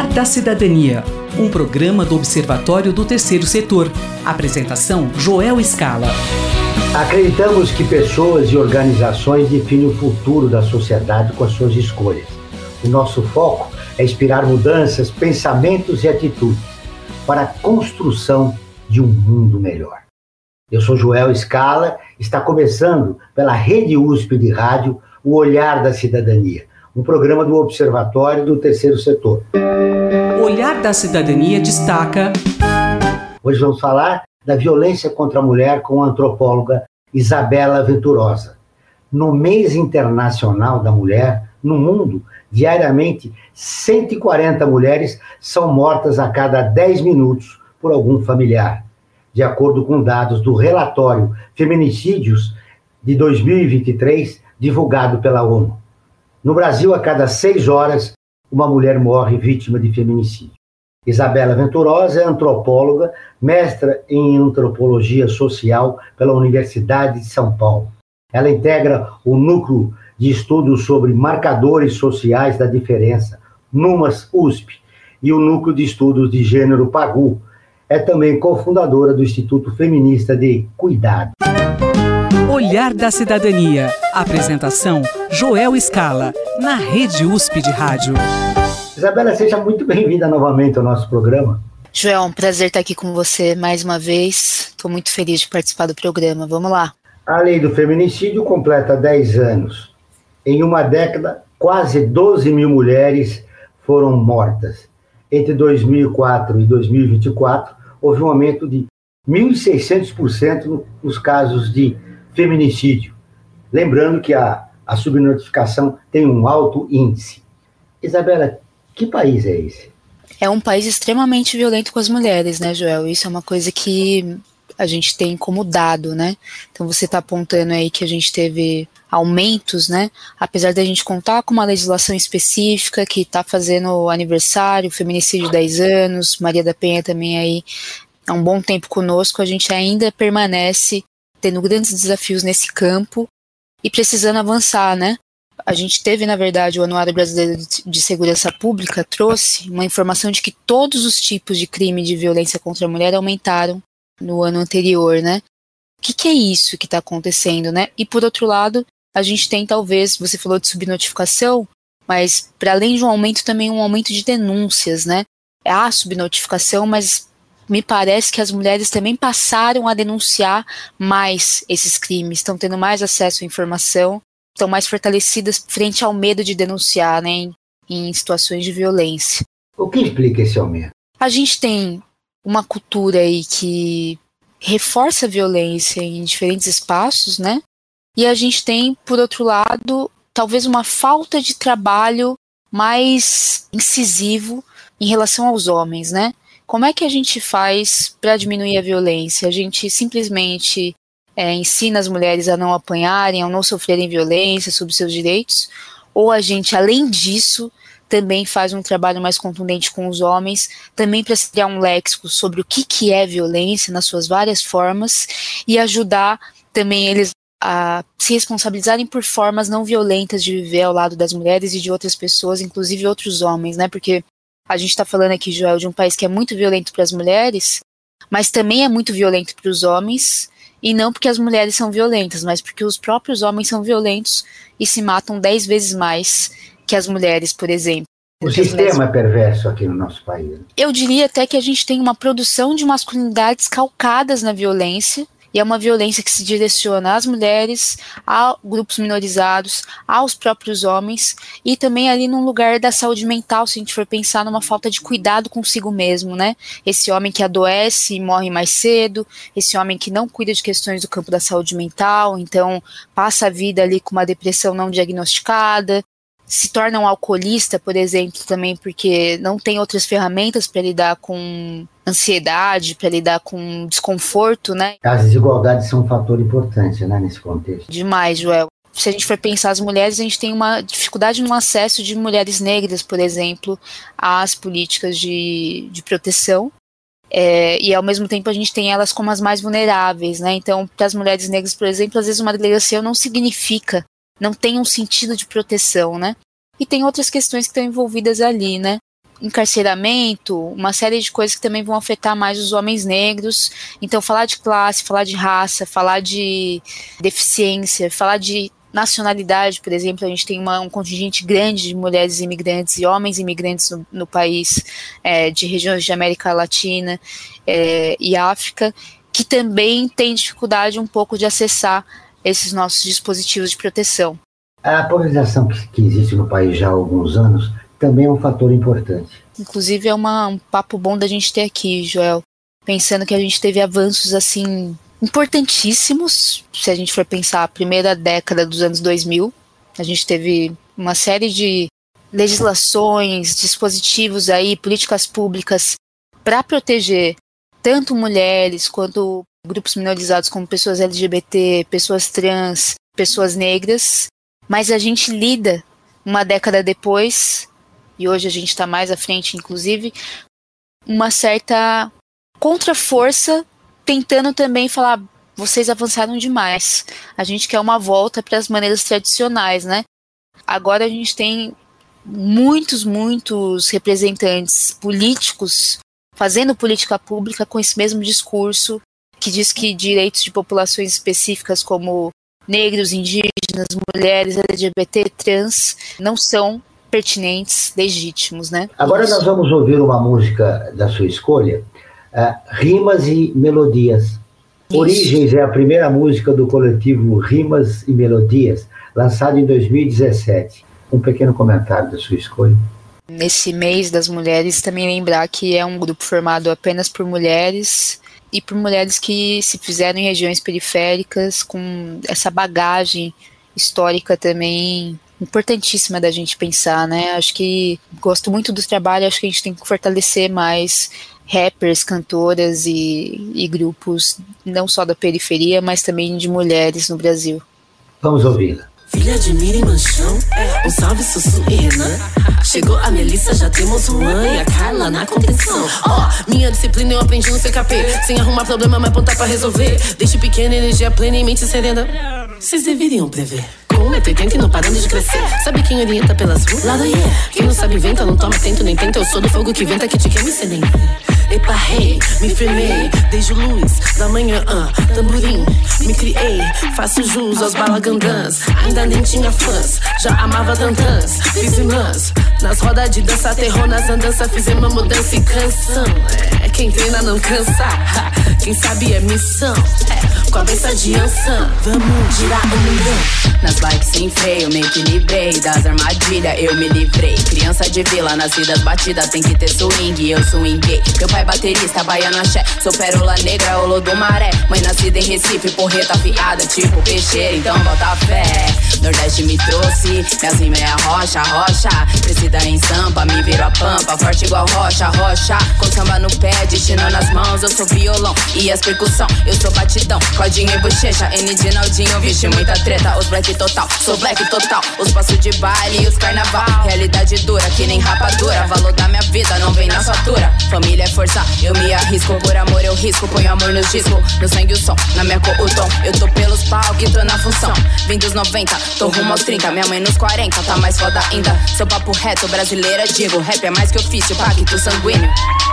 Olhar da Cidadania, um programa do Observatório do Terceiro Setor. Apresentação: Joel Scala. Acreditamos que pessoas e organizações definem o futuro da sociedade com as suas escolhas. O nosso foco é inspirar mudanças, pensamentos e atitudes para a construção de um mundo melhor. Eu sou Joel Scala, está começando pela Rede USP de Rádio o Olhar da Cidadania, um programa do Observatório do Terceiro Setor. Olhar da Cidadania destaca... Hoje vamos falar da violência contra a mulher com a antropóloga Isabela Venturosa. No mês internacional da mulher, no mundo, diariamente, 140 mulheres são mortas a cada 10 minutos por algum familiar. De acordo com dados do relatório Feminicídios de 2023, divulgado pela ONU. No Brasil, a cada 6 horas, uma mulher morre vítima de feminicídio. Isabela Venturosa é antropóloga, mestra em antropologia social pela Universidade de São Paulo. Ela integra o Núcleo de Estudos sobre Marcadores Sociais da Diferença, NUMAS USP, e o Núcleo de Estudos de Gênero PAGU. É também cofundadora do Instituto Feminista de Cuidado. Olhar da Cidadania. Apresentação: Joel Scala, na Rede USP de Rádio. Isabela, seja muito bem-vinda novamente ao nosso programa. Joel, um prazer estar aqui com você mais uma vez. Estou muito feliz de participar do programa. Vamos lá. A lei do feminicídio completa 10 anos. Em uma década, quase 12 mil mulheres foram mortas. Entre 2004 e 2024, houve um aumento de 1.600% nos casos de feminicídio. Lembrando que a subnotificação tem um alto índice. Isabela, que país é esse? É um país extremamente violento com as mulheres, né, Joel? Isso é uma coisa que a gente tem como dado, né? Então você está apontando aí que a gente teve aumentos, né? Apesar da gente contar com uma legislação específica que está fazendo aniversário, feminicídio de 10 anos, Maria da Penha também aí há um bom tempo conosco, a gente ainda permanece tendo grandes desafios nesse campo e precisando avançar, né? A gente teve, na verdade, o Anuário Brasileiro de Segurança Pública trouxe uma informação de que todos os tipos de crime de violência contra a mulher aumentaram no ano anterior, né? O que é isso que está acontecendo, né? E, por outro lado, a gente tem, talvez, você falou de subnotificação, mas, para além de um aumento, também um aumento de denúncias, né? Há subnotificação, mas me parece que as mulheres também passaram a denunciar mais esses crimes, estão tendo mais acesso à informação, estão mais fortalecidas frente ao medo de denunciar, né, em situações de violência. O que explica esse aumento? A gente tem uma cultura aí que reforça a violência em diferentes espaços, né? E a gente tem, por outro lado, talvez uma falta de trabalho mais incisivo em relação aos homens, né? Como é que a gente faz para diminuir a violência? A gente simplesmente ensina as mulheres a não apanharem, a não sofrerem violência sobre seus direitos? Ou a gente, além disso, também faz um trabalho mais contundente com os homens, também para criar um léxico sobre o que é violência nas suas várias formas e ajudar também eles a se responsabilizarem por formas não violentas de viver ao lado das mulheres e de outras pessoas, inclusive outros homens, né? Porque a gente está falando aqui, Joel, de um país que é muito violento para as mulheres, mas também é muito violento para os homens, e não porque as mulheres são violentas, mas porque os próprios homens são violentos e se matam 10 vezes mais que as mulheres, por exemplo. O sistema é perverso aqui no nosso país. Eu diria até que a gente tem uma produção de masculinidades calcadas na violência, e é uma violência que se direciona às mulheres, a grupos minorizados, aos próprios homens, e também ali num lugar da saúde mental, se a gente for pensar numa falta de cuidado consigo mesmo, né? Esse homem que adoece e morre mais cedo, esse homem que não cuida de questões do campo da saúde mental, então passa a vida ali com uma depressão não diagnosticada, se torna um alcoolista, por exemplo, também porque não tem outras ferramentas para lidar com ansiedade, para lidar com desconforto, né? As desigualdades são um fator importante, né, nesse contexto. Demais, Joel. Se a gente for pensar as mulheres, a gente tem uma dificuldade no acesso de mulheres negras, por exemplo, às políticas de proteção. E ao mesmo tempo a gente tem elas como as mais vulneráveis, né? Então, para as mulheres negras, por exemplo, às vezes uma delegacia não significa, não tem um sentido de proteção, né? E tem outras questões que estão envolvidas ali, né? encarceramento, uma série de coisas que também vão afetar mais os homens negros. Então, falar de classe, falar de raça, falar de deficiência, falar de nacionalidade, por exemplo, a gente tem um contingente grande de mulheres imigrantes e homens imigrantes no país, de regiões de América Latina e África, que também tem dificuldade um pouco de acessar esses nossos dispositivos de proteção. A polarização que existe no país já há alguns anos também é um fator importante. Inclusive é um papo bom da gente ter aqui, Joel, pensando que a gente teve avanços assim importantíssimos. Se a gente for pensar a primeira década dos anos 2000, a gente teve uma série de legislações, dispositivos aí, políticas públicas para proteger tanto mulheres quanto grupos minorizados como pessoas LGBT, pessoas trans, pessoas negras, mas a gente lida uma década depois, e hoje a gente está mais à frente inclusive, uma certa contraforça tentando também falar, vocês avançaram demais, a gente quer uma volta para as maneiras tradicionais, né? Agora a gente tem muitos representantes políticos fazendo política pública com esse mesmo discurso que diz que direitos de populações específicas como negros, indígenas, mulheres, LGBT, trans, não são pertinentes, legítimos, né? Agora nós vamos ouvir uma música da sua escolha, Rimas e Melodias. Isso. Origens é a primeira música do coletivo Rimas e Melodias, lançada em 2017. Um pequeno comentário da sua escolha. Nesse mês das mulheres, também lembrar que é um grupo formado apenas por mulheres e por mulheres que se fizeram em regiões periféricas, com essa bagagem histórica também importantíssima da gente pensar, né? Acho que gosto muito do trabalho, acho que a gente tem que fortalecer mais rappers, cantoras e grupos, não só da periferia, mas também de mulheres no Brasil. Vamos ouvi-la. Filha de Miriam Manchão, um salve Sussu e Renan. Chegou a Melissa, já temos uma e a Carla na contenção. Minha disciplina eu aprendi no CKP. Sem arrumar problema, mas apontar pra resolver. Desde pequena, energia plena e mente serena. Vocês deveriam prever. Com 1,80m e não parando de crescer. Sabe quem orienta pelas ruas? Lado Quem não sabe inventa, não toma atento nem tenta. Eu sou do fogo que venta, que te queima e cê nem vê. Epa, hey, me firmei, desde luz da manhã, tamborim, me criei, faço jus aos balagandãs, ainda nem tinha fãs, já amava tantãs, fiz irmãs, nas rodas de dança, terror nas andanças, fizemos uma mudança e canção, quem treina não cansa, quem sabe é missão, com a cabeça de ançã, vamos girar o mundão. Nas bikes sem freio, me equilibrei, das armadilhas eu me livrei, criança de vila, nas vidas batidas, tem que ter swing, eu swinguei, meu pai baterista, baiano axé, sou pérola negra, olô do maré, mãe nascida em Recife, porreta afiada, tipo peixeira, então bota fé, Nordeste me trouxe, minhas rimas é a rocha, crescida em Sampa, me viro a pampa, forte igual rocha, com samba no pé, destino nas mãos, eu sou violão, e as percussão, eu sou batidão, Claudinho e bochecha, N de Naldinho, vixe muita treta, os black total, sou black total, os passos de baile e os carnaval, realidade dura, que nem rapadura, valor da minha vida, não vem na fatura, família é força, eu me arrisco, por amor eu risco, ponho amor nos discos, no sangue o som, na minha cor o tom, eu tô pelos pau que tô na função, vim dos 90, tô rumo aos 30, minha mãe nos 40, tá mais foda ainda, seu papo reto, brasileira digo, rap é mais que ofício, pacto sanguíneo.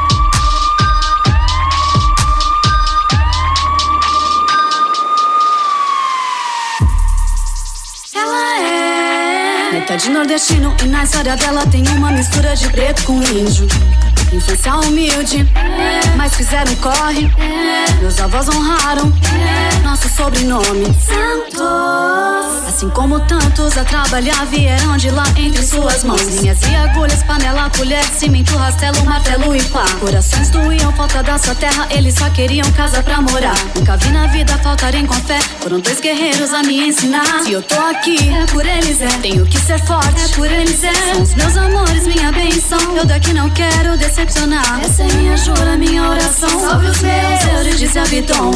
Metade nordestino e na história dela tem uma mistura de preto com índio. Infância humilde, mas fizeram corre. Meus avós honraram nosso sobrenome Santos. Assim como tantos a trabalhar vieram de lá entre suas mãos. Linhas e agulhas, panela, colher, cimento, rastelo, martelo e pá. Corações doíam, falta da sua terra, eles só queriam casa pra morar. Nunca vi na vida faltarem com fé, foram 2 guerreiros a me ensinar. Se eu tô aqui, é por eles, tenho que ser forte, é por eles, são os meus amores, minha benção. Eu daqui não quero decepcionar, essa é minha jura, minha oração. Salve os meus, Eurídice Abiton.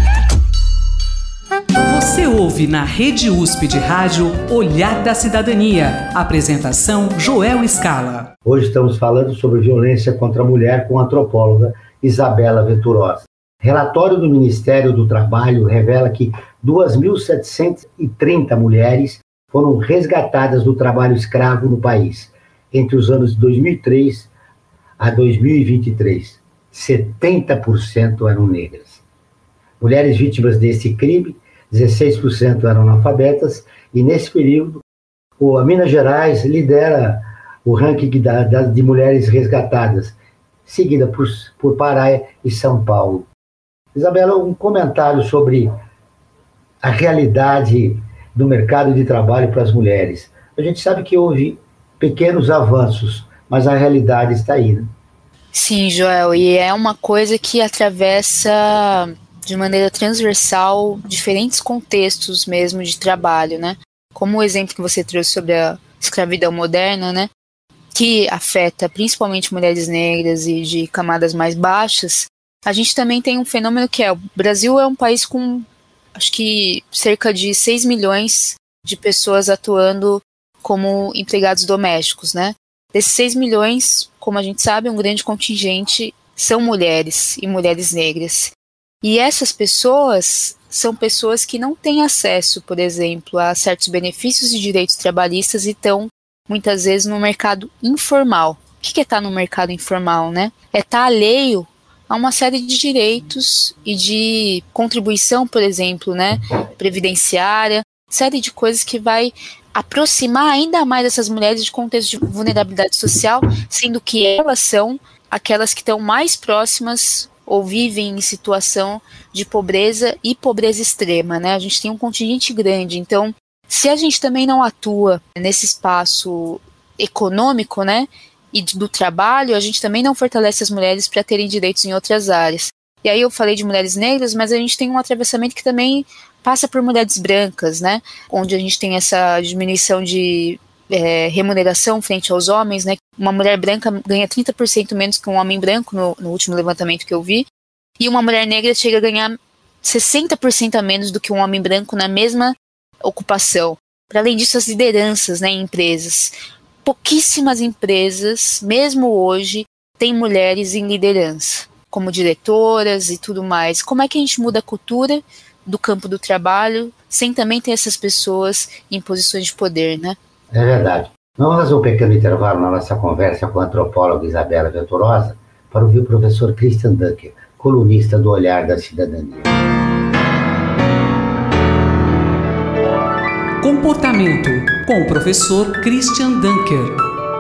Você ouve na Rede USP de Rádio Olhar da Cidadania. Apresentação Joel Scala. Hoje estamos falando sobre violência contra a mulher com a antropóloga Isabela Venturosa. Relatório do Ministério do Trabalho revela que 2.730 mulheres foram resgatadas do trabalho escravo no país entre os anos 2003 a 2023, 70% eram negras. Mulheres vítimas desse crime, 16% eram analfabetas, e nesse período, a Minas Gerais lidera o ranking de mulheres resgatadas, seguida por Pará e São Paulo. Isabela, um comentário sobre a realidade do mercado de trabalho para as mulheres. A gente sabe que houve pequenos avanços, mas a realidade está aí, né? Sim, Joel, e é uma coisa que atravessa de maneira transversal diferentes contextos mesmo de trabalho, né? Como o exemplo que você trouxe sobre a escravidão moderna, né? Que afeta principalmente mulheres negras e de camadas mais baixas, a gente também tem um fenômeno que o Brasil é um país com, acho que, cerca de 6 milhões de pessoas atuando como empregados domésticos, né? Desses 6 milhões, como a gente sabe, um grande contingente são mulheres e mulheres negras. E essas pessoas são pessoas que não têm acesso, por exemplo, a certos benefícios e direitos trabalhistas e estão, muitas vezes, no mercado informal. O que é estar no mercado informal, né? É estar alheio a uma série de direitos e de contribuição, por exemplo, né? Previdenciária, série de coisas que vai aproximar ainda mais essas mulheres de contexto de vulnerabilidade social, sendo que elas são aquelas que estão mais próximas ou vivem em situação de pobreza e pobreza extrema, né? A gente tem um contingente grande, então se a gente também não atua nesse espaço econômico, né, e do trabalho, a gente também não fortalece as mulheres para terem direitos em outras áreas. E aí eu falei de mulheres negras, mas a gente tem um atravessamento que também passa por mulheres brancas, né, onde a gente tem essa diminuição de remuneração frente aos homens, né. Uma mulher branca ganha 30% menos que um homem branco no último levantamento que eu vi, e uma mulher negra chega a ganhar 60% a menos do que um homem branco na mesma ocupação. Para além disso, as lideranças, né, em empresas. Pouquíssimas empresas, mesmo hoje, têm mulheres em liderança, como diretoras e tudo mais. Como é que a gente muda a cultura do campo do trabalho sem também ter essas pessoas em posições de poder, né? É verdade. Vamos fazer um pequeno intervalo na nossa conversa com a antropóloga Isabela Venturosa para ouvir o professor Christian Dunker, colunista do Olhar da Cidadania. Comportamento, com o professor Christian Dunker.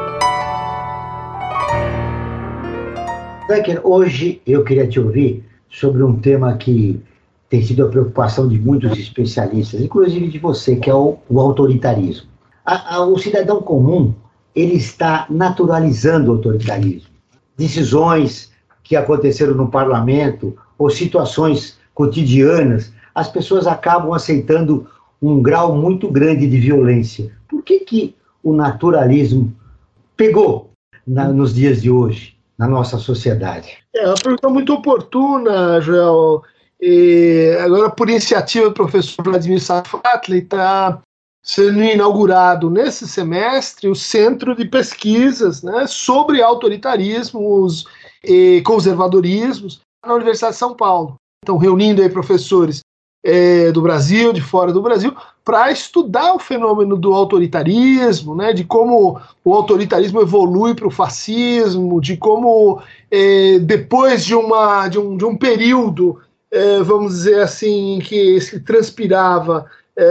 Dunker, hoje eu queria te ouvir sobre um tema que tem sido a preocupação de muitos especialistas, inclusive de você, que é o autoritarismo. O cidadão comum, ele está naturalizando o autoritarismo. Decisões que aconteceram no parlamento ou situações cotidianas, as pessoas acabam aceitando um grau muito grande de violência. Por que o naturalismo pegou nos dias de hoje, na nossa sociedade? É uma pergunta muito oportuna, Joel. Agora, por iniciativa do professor Vladimir Safatli, está sendo inaugurado nesse semestre o Centro de Pesquisas, né, sobre autoritarismos e conservadorismos na Universidade de São Paulo. Então, reunindo aí professores do Brasil, de fora do Brasil, para estudar o fenômeno do autoritarismo, né, de como o autoritarismo evolui para o fascismo, de como depois de um período, vamos dizer assim, em que se transpirava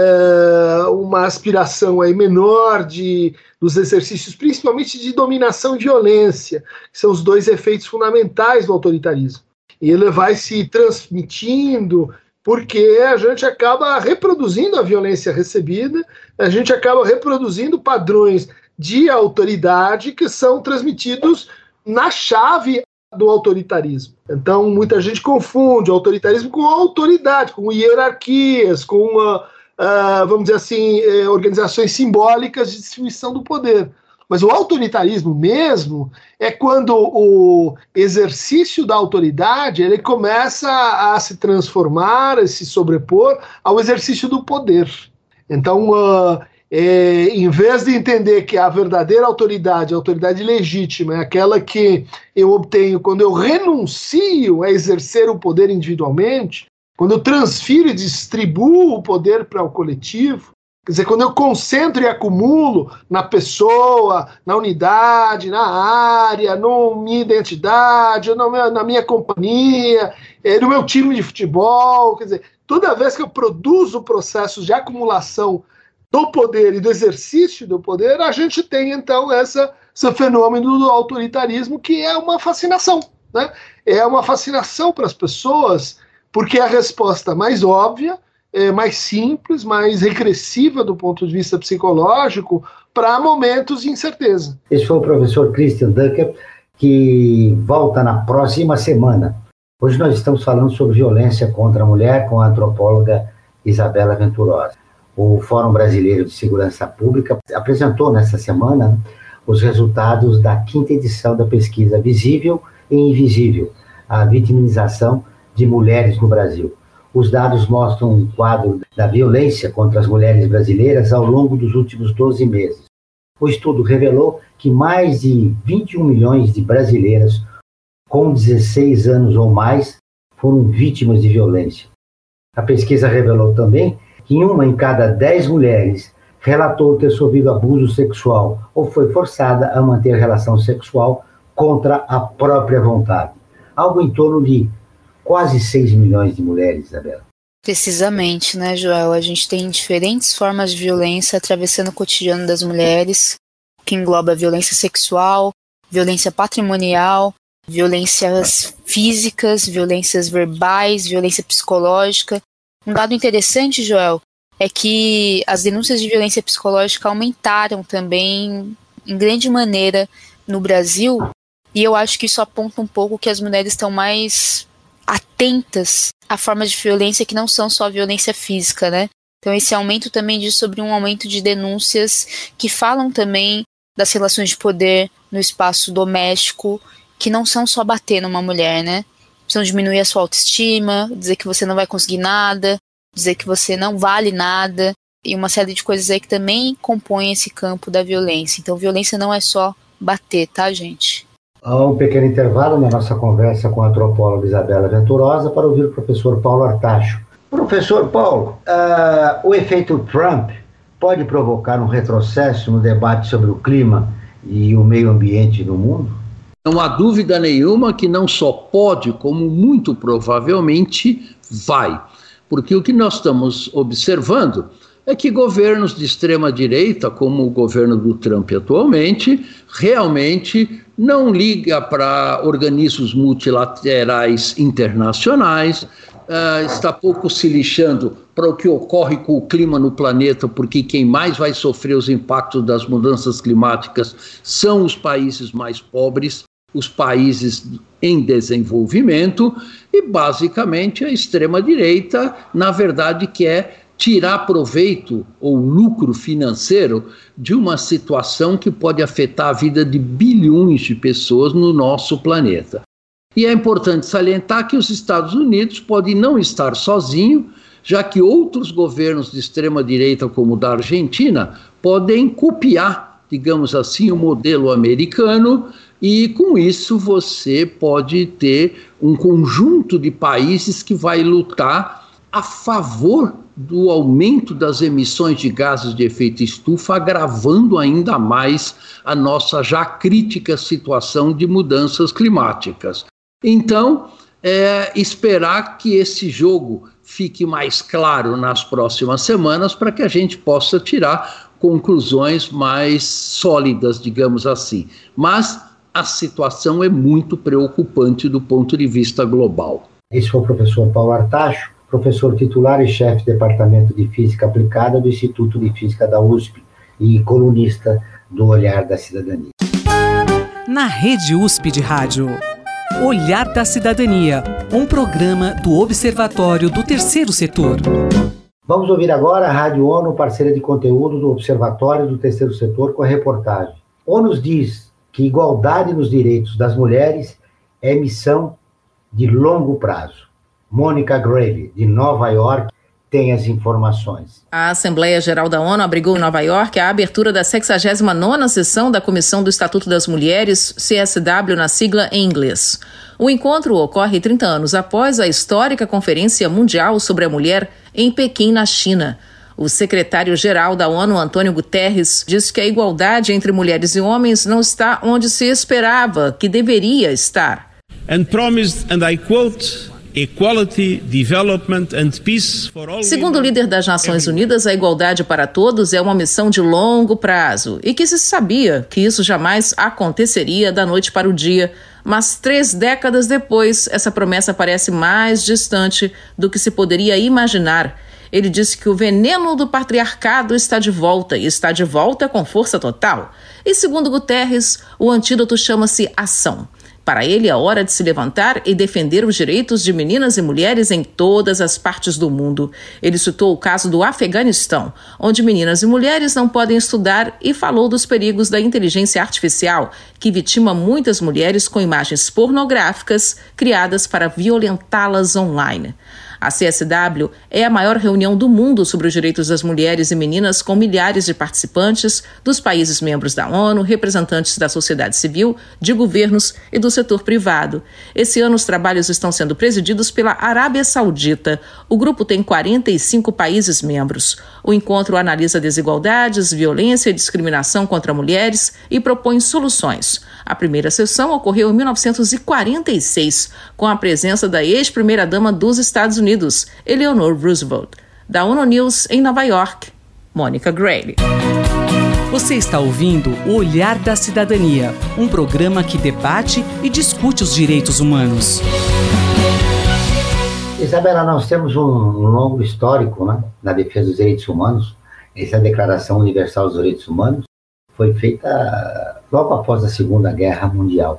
uma aspiração aí menor dos exercícios, principalmente de dominação e violência, que são os dois efeitos fundamentais do autoritarismo. E ele vai se transmitindo porque a gente acaba reproduzindo a violência recebida, a gente acaba reproduzindo padrões de autoridade que são transmitidos na chave do autoritarismo. Então, muita gente confunde o autoritarismo com autoridade, com hierarquias, com vamos dizer assim, organizações simbólicas de distribuição do poder. Mas o autoritarismo mesmo é quando o exercício da autoridade ele começa a se transformar, a se sobrepor ao exercício do poder. Então, em vez de entender que a verdadeira autoridade, a autoridade legítima, é aquela que eu obtenho quando eu renuncio a exercer o poder individualmente, quando eu transfiro e distribuo o poder para o coletivo, Quer dizer, quando eu concentro e acumulo na pessoa, na unidade, na área, na minha identidade, na minha companhia, no meu time de futebol, quer dizer, toda vez que eu produzo processos de acumulação do poder e do exercício do poder, a gente tem, então, esse fenômeno do autoritarismo, que é uma fascinação, né? É uma fascinação para as pessoas, porque é a resposta mais óbvia, mais simples, mais regressiva do ponto de vista psicológico para momentos de incerteza. Esse foi o professor Christian Dunker, que volta na próxima semana. Hoje nós estamos falando sobre violência contra a mulher com a antropóloga Isabela Venturosa. O Fórum Brasileiro de Segurança Pública apresentou nessa semana os resultados da 5ª edição da pesquisa Visível e Invisível, a vitimização de mulheres no Brasil. Os dados mostram um quadro da violência contra as mulheres brasileiras ao longo dos últimos 12 meses. O estudo revelou que mais de 21 milhões de brasileiras com 16 anos ou mais foram vítimas de violência. A pesquisa revelou também que 1 em cada 10 mulheres relatou ter sofrido abuso sexual ou foi forçada a manter relação sexual contra a própria vontade. Algo em torno de quase 6 milhões de mulheres, Isabela. Precisamente, né, Joel? A gente tem diferentes formas de violência atravessando o cotidiano das mulheres, que engloba violência sexual, violência patrimonial, violências físicas, violências verbais, violência psicológica. Um dado interessante, Joel, é que as denúncias de violência psicológica aumentaram também em grande maneira no Brasil, e eu acho que isso aponta um pouco que as mulheres estão mais atentas a formas de violência que não são só violência física, né? Então esse aumento também diz sobre um aumento de denúncias que falam também das relações de poder no espaço doméstico, que não são só bater numa mulher, né? Precisam diminuir a sua autoestima, dizer que você não vai conseguir nada, dizer que você não vale nada, e uma série de coisas aí que também compõem esse campo da violência. Então violência não é só bater, tá, gente? Há um pequeno intervalo na nossa conversa com a antropóloga Isabela Venturosa para ouvir o professor Paulo Artacho. Professor Paulo, o efeito Trump pode provocar um retrocesso no debate sobre o clima e o meio ambiente no mundo? Não há dúvida nenhuma que não só pode, como muito provavelmente vai. Porque o que nós estamos observando é que governos de extrema-direita, como o governo do Trump atualmente, realmente não liga para organismos multilaterais internacionais, está pouco se lixando para o que ocorre com o clima no planeta, porque quem mais vai sofrer os impactos das mudanças climáticas são os países mais pobres, os países em desenvolvimento, e basicamente a extrema-direita, na verdade, quer tirar proveito ou lucro financeiro de uma situação que pode afetar a vida de bilhões de pessoas no nosso planeta. E é importante salientar que os Estados Unidos podem não estar sozinhos, já que outros governos de extrema-direita, como o da Argentina, podem copiar, digamos assim, o modelo americano, e com isso você pode ter um conjunto de países que vai lutar a favor do aumento das emissões de gases de efeito estufa, agravando ainda mais a nossa já crítica situação de mudanças climáticas. Então, esperar que esse jogo fique mais claro nas próximas semanas para que a gente possa tirar conclusões mais sólidas, digamos assim. Mas a situação é muito preocupante do ponto de vista global. Esse foi o professor Paulo Artacho, professor titular e chefe do Departamento de Física Aplicada do Instituto de Física da USP e colunista do Olhar da Cidadania. Na Rede USP de Rádio, Olhar da Cidadania, um programa do Observatório do Terceiro Setor. Vamos ouvir agora a Rádio ONU, parceira de conteúdo do Observatório do Terceiro Setor, com a reportagem. ONU diz que igualdade nos direitos das mulheres é missão de longo prazo. Mônica Grayle, de Nova York, tem as informações. A Assembleia Geral da ONU abrigou em Nova York a abertura da 69ª sessão da Comissão do Estatuto das Mulheres, CSW na sigla em inglês. O encontro ocorre 30 anos após a histórica Conferência Mundial sobre a Mulher em Pequim, na China. O secretário-geral da ONU, Antônio Guterres, disse que a igualdade entre mulheres e homens não está onde se esperava que deveria estar. And promised, and I quote, equality, development and peace for all. Segundo o líder das Nações Unidas, a igualdade para todos é uma missão de longo prazo e que se sabia que isso jamais aconteceria da noite para o dia. Mas 3 décadas depois, essa promessa parece mais distante do que se poderia imaginar. Ele disse que o veneno do patriarcado está de volta e está de volta com força total. E segundo Guterres, o antídoto chama-se ação. Para ele, é hora de se levantar e defender os direitos de meninas e mulheres em todas as partes do mundo. Ele citou o caso do Afeganistão, onde meninas e mulheres não podem estudar, e falou dos perigos da inteligência artificial, que vitima muitas mulheres com imagens pornográficas criadas para violentá-las online. A CSW é a maior reunião do mundo sobre os direitos das mulheres e meninas, com milhares de participantes dos países membros da ONU, representantes da sociedade civil, de governos e do setor privado. Esse ano os trabalhos estão sendo presididos pela Arábia Saudita. O grupo tem 45 países membros. O encontro analisa desigualdades, violência e discriminação contra mulheres e propõe soluções. A primeira sessão ocorreu em 1946, com a presença da ex-primeira-dama dos Estados Unidos, Eleanor Roosevelt. Da ONU News, em Nova York, Mônica Grayle. Você está ouvindo O Olhar da Cidadania, um programa que debate e discute os direitos humanos. Isabela, nós temos um longo histórico, né, na defesa dos direitos humanos. Essa Declaração Universal dos Direitos Humanos foi feita logo após a Segunda Guerra Mundial.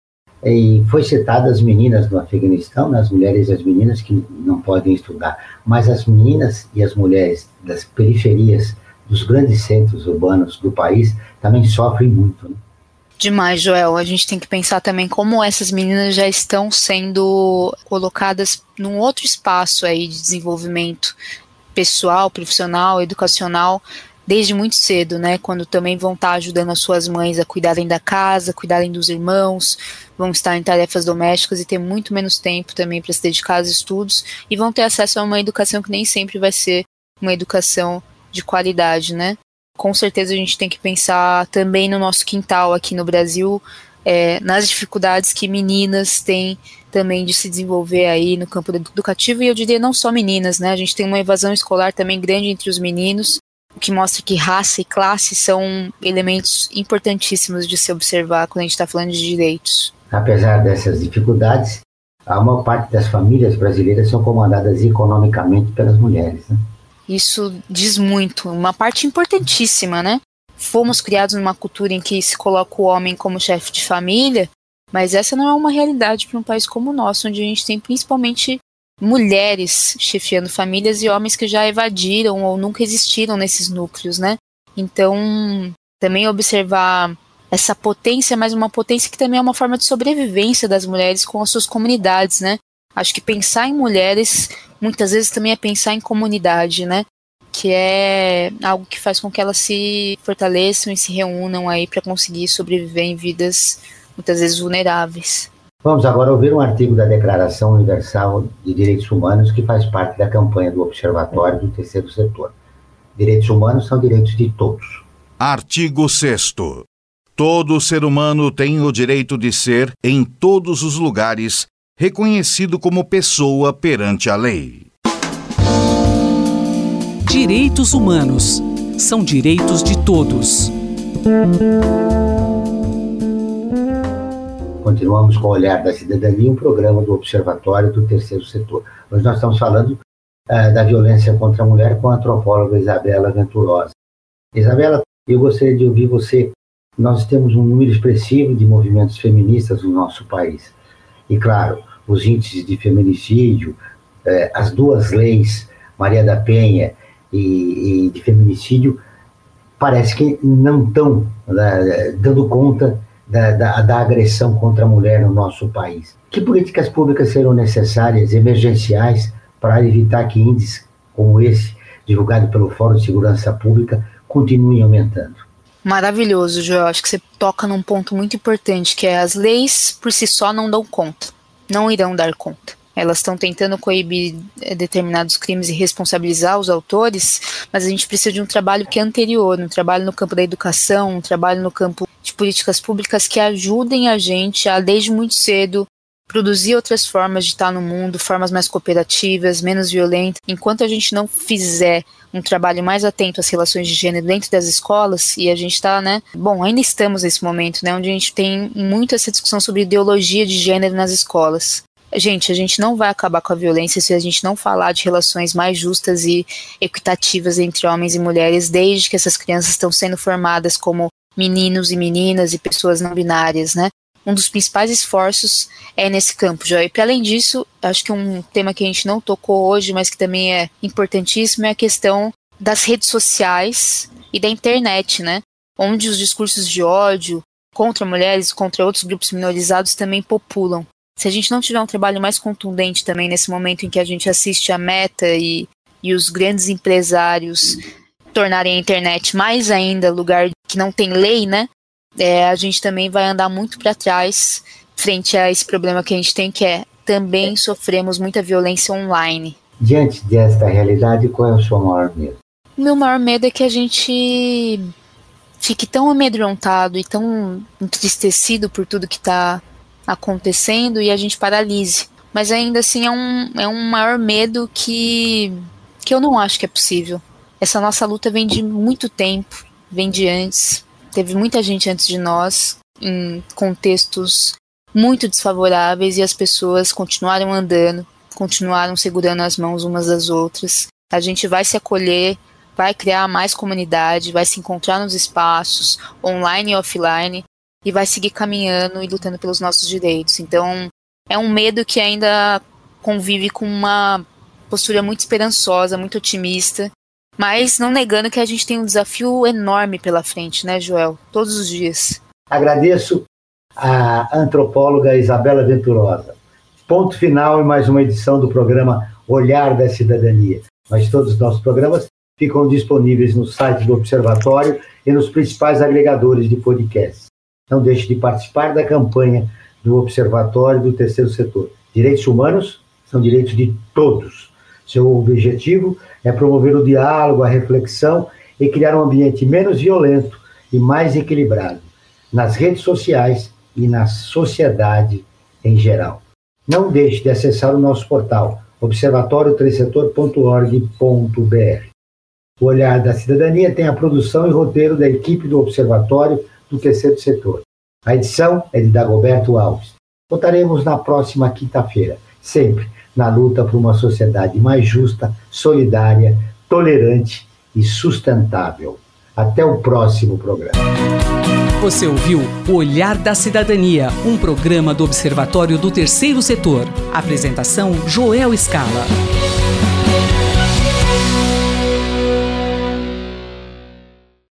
E foi citada as meninas do Afeganistão, né, as mulheres e as meninas que não podem estudar, mas as meninas e as mulheres das periferias dos grandes centros urbanos do país também sofrem muito, né? Demais, Joel. A gente tem que pensar também como essas meninas já estão sendo colocadas num outro espaço aí de desenvolvimento pessoal, profissional, educacional, desde muito cedo, né? Quando também vão estar ajudando as suas mães a cuidarem da casa, cuidarem dos irmãos, vão estar em tarefas domésticas e ter muito menos tempo também para se dedicar aos estudos, e vão ter acesso a uma educação que nem sempre vai ser uma educação de qualidade, né? Com certeza a gente tem que pensar também no nosso quintal aqui no Brasil, nas dificuldades que meninas têm também de se desenvolver aí no campo educativo, e eu diria não só meninas, né? A gente tem uma evasão escolar também grande entre os meninos, o que mostra que raça e classe são elementos importantíssimos de se observar quando a gente está falando de direitos. Apesar dessas dificuldades, a maior parte das famílias brasileiras são comandadas economicamente pelas mulheres, né? Isso diz muito, uma parte importantíssima, né? Fomos criados numa cultura em que se coloca o homem como chefe de família, mas essa não é uma realidade para um país como o nosso, onde a gente tem principalmente mulheres chefiando famílias e homens que já evadiram ou nunca existiram nesses núcleos, né? Então, também observar essa potência, mas uma potência que também é uma forma de sobrevivência das mulheres com as suas comunidades, né? Acho que pensar em mulheres, muitas vezes também é pensar em comunidade, né? Que é algo que faz com que elas se fortaleçam e se reúnam aí para conseguir sobreviver em vidas muitas vezes vulneráveis. Vamos agora ouvir um artigo da Declaração Universal de Direitos Humanos que faz parte da campanha do Observatório do Terceiro Setor. Direitos humanos são direitos de todos. Artigo 6º. Todo ser humano tem o direito de ser, em todos os lugares, reconhecido como pessoa perante a lei. Direitos humanos são direitos de todos. Continuamos com o Olhar da Cidadania, um programa do Observatório do Terceiro Setor. Hoje nós estamos falando da violência contra a mulher com a antropóloga Isabela Venturosa. Isabela, eu gostaria de ouvir você. Nós temos um número expressivo de movimentos feministas no nosso país. E, claro, os índices de feminicídio, as duas leis, Maria da Penha e de feminicídio, parece que não estão dando conta da agressão contra a mulher no nosso país. Que políticas públicas serão necessárias, emergenciais, para evitar que índices como esse, divulgado pelo Fórum de Segurança Pública, continuem aumentando? Maravilhoso, Joel. Acho que você toca num ponto muito importante, que é as leis por si só não dão conta, não irão dar conta. elas estão tentando coibir determinados crimes e responsabilizar os autores, mas a gente precisa de um trabalho que é anterior, um trabalho no campo da educação, um trabalho no campo de políticas públicas que ajudem a gente a, desde muito cedo, produzir outras formas de estar no mundo, formas mais cooperativas, menos violentas. Enquanto a gente não fizer um trabalho mais atento às relações de gênero dentro das escolas, e a gente está, ainda estamos nesse momento, onde a gente tem muito essa discussão sobre ideologia de gênero nas escolas. Gente, a gente não vai acabar com a violência se a gente não falar de relações mais justas e equitativas entre homens e mulheres, desde que essas crianças estão sendo formadas como meninos e meninas e pessoas não binárias, Um dos principais esforços é nesse campo, Joel. E para além disso, acho que um tema que a gente não tocou hoje, mas que também é importantíssimo, é a questão das redes sociais e da internet, Onde os discursos de ódio contra mulheres, contra outros grupos minorizados também populam. Se a gente não tiver um trabalho mais contundente também nesse momento em que a gente assiste a Meta e os grandes empresários tornarem a internet mais ainda lugar que não tem lei, a gente também vai andar muito para trás frente a esse problema que a gente tem, que é também sofremos muita violência online. Diante desta realidade, qual é o seu maior medo? O meu maior medo é que a gente fique tão amedrontado e tão entristecido por tudo que está acontecendo e a gente paralise. Mas ainda assim é um maior medo que eu não acho que é possível. Essa nossa luta vem de muito tempo, vem de antes. Teve muita gente antes de nós, em contextos muito desfavoráveis, e as pessoas continuaram andando, continuaram segurando as mãos umas das outras. A gente vai se acolher, vai criar mais comunidade, vai se encontrar nos espaços, online e offline, e vai seguir caminhando e lutando pelos nossos direitos. Então, é um medo que ainda convive com uma postura muito esperançosa, muito otimista, mas não negando que a gente tem um desafio enorme pela frente, Joel? Todos os dias. Agradeço a antropóloga Isabela Venturosa. Ponto final em mais uma edição do programa Olhar da Cidadania. Mas todos os nossos programas ficam disponíveis no site do Observatório e nos principais agregadores de podcasts. Não deixe de participar da campanha do Observatório do Terceiro Setor. Direitos humanos são direitos de todos. Seu objetivo é promover o diálogo, a reflexão e criar um ambiente menos violento e mais equilibrado nas redes sociais e na sociedade em geral. Não deixe de acessar o nosso portal observatorioterceirsetor.org.br. O Olhar da Cidadania tem a produção e roteiro da equipe do Observatório do Terceiro Setor. A edição é de Dagoberto Alves. Voltaremos na próxima quinta-feira, sempre na luta por uma sociedade mais justa, solidária, tolerante e sustentável. Até o próximo programa. Você ouviu o Olhar da Cidadania, um programa do Observatório do Terceiro Setor. Apresentação: Joel Scala.